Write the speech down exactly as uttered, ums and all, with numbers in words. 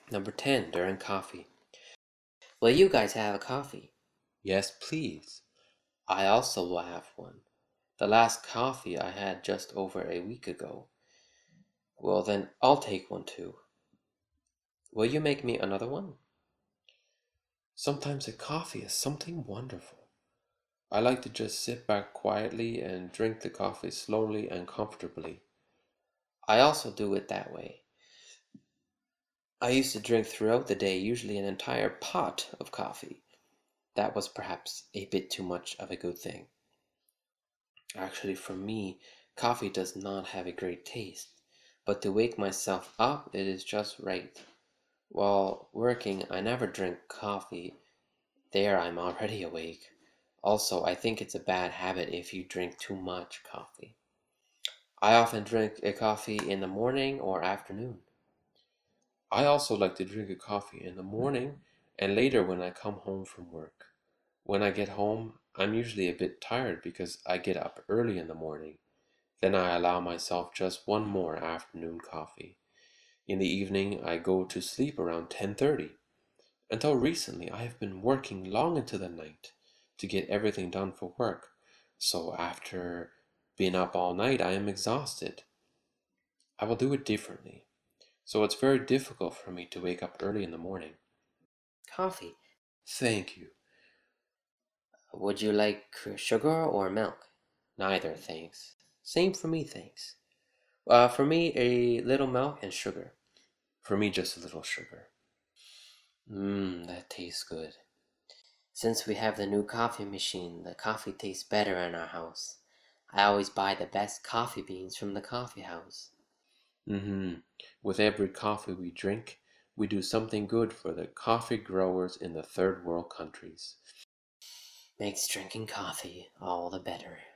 Number ten, during coffee. Will you guys have a coffee? Yes, please. I also will have one. The last coffee I had just over a week ago. Well, then I'll take one too. Will you make me another one? Sometimes a coffee is something wonderful. I like to just sit back quietly and drink the coffee slowly and comfortably. I also do it that way. I used to drink throughout the day, usually an entire pot of coffee. That was perhaps a bit too much of a good thing. Actually, for me, coffee does not have a great taste, but to wake myself up, it is just right. While working, I never drink coffee. There, I'm already awake. Also, I think it's a bad habit if you drink too much coffee. I often drink a coffee in the morning or afternoon. I also like to drink a coffee in the morning and later when I come home from work. When I get home, I'm usually a bit tired because I get up early in the morning. Then I allow myself just one more afternoon coffee. In the evening, I go to sleep around ten thirty. Until recently, I have been working long into the night to get everything done for work. So after being up all night, I am exhausted. I will do it differently. So it's very difficult for me to wake up early in the morning. Coffee. Thank you. Would you like sugar or milk? Neither, thanks. Same for me, thanks. Uh, for me, a little milk and sugar. For me, just a little sugar. Mmm, that tastes good. Since we have the new coffee machine, the coffee tastes better in our house. I always buy the best coffee beans from the coffee house. Mm-hmm. With every coffee we drink, we do something good for the coffee growers in the third world countries. Makes drinking coffee all the better.